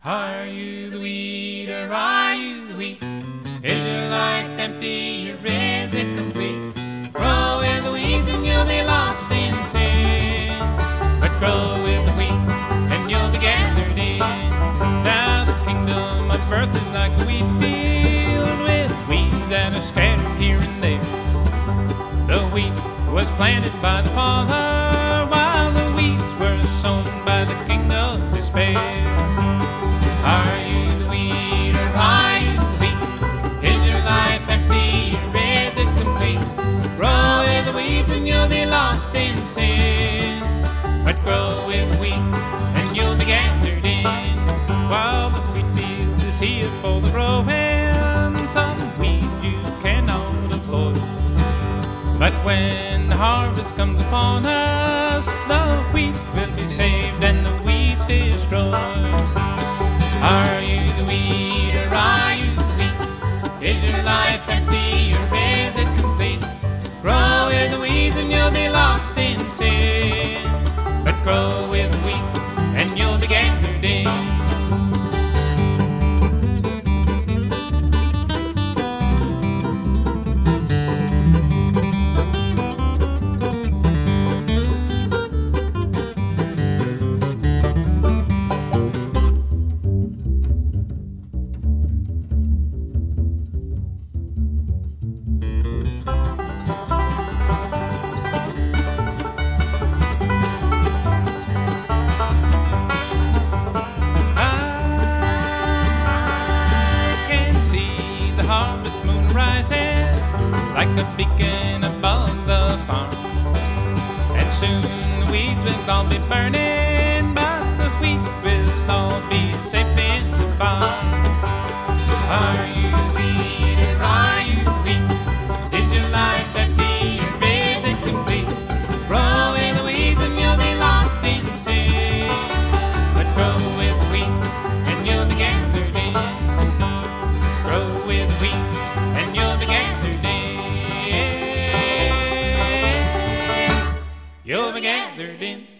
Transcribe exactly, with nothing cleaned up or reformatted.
Are you the wheat or are you the wheat? Is your life empty or is it complete? Grow with the weeds and you'll be lost in sin, but grow with the wheat and you'll be gathered in. Now the kingdom of earth is like a wheat field with weeds that are scattered here and there. The wheat was planted by the Father, while the weeds were sown by the king of despair. Are you the wheat or are you the wheat? Is your life empty or is it complete? Grow with the weeds and you'll be lost in sin, but grow with the wheat and you'll be gathered in. While the wheat field is here for the growing, some weeds you cannot avoid. But when the harvest comes upon us, the wheat will be saved and the weeds destroyed. Are you the wheat or are you the wheat? Is your life empty or is it complete? Grow with the weeds and you'll be lost in sin, but grow with the wheat and you'll be gathered in. Harvest moon rising like a beacon above the farm, and soon the weeds will all be burning, but the wheat will all be safe in the barn. Are you the wheat or are you the wheat? Is your life empty or is it complete? Grow with the weeds and you'll be lost in sin, but grow with the wheat and you'll be gathered in. Grow with the wheat and you'll be gathered in. You'll be gathered in.